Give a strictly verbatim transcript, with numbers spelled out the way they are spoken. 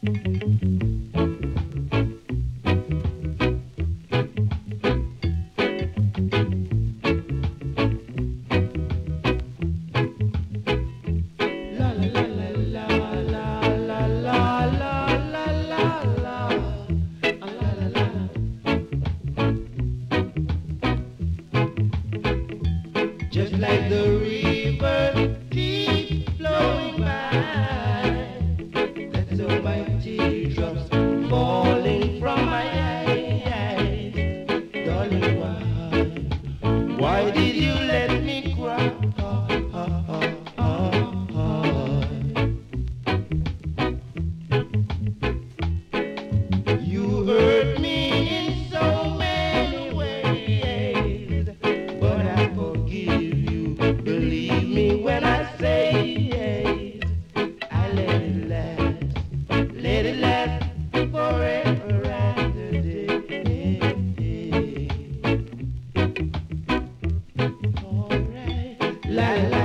Just like the river keeps flowing by, that's all my teardrops falling from my eyes. Darling, why, why did you let me cry? You hurt me in so many ways, but I forgive you. Believe me when I say yes. I let it last, let it last forever and a day. Alright, la la.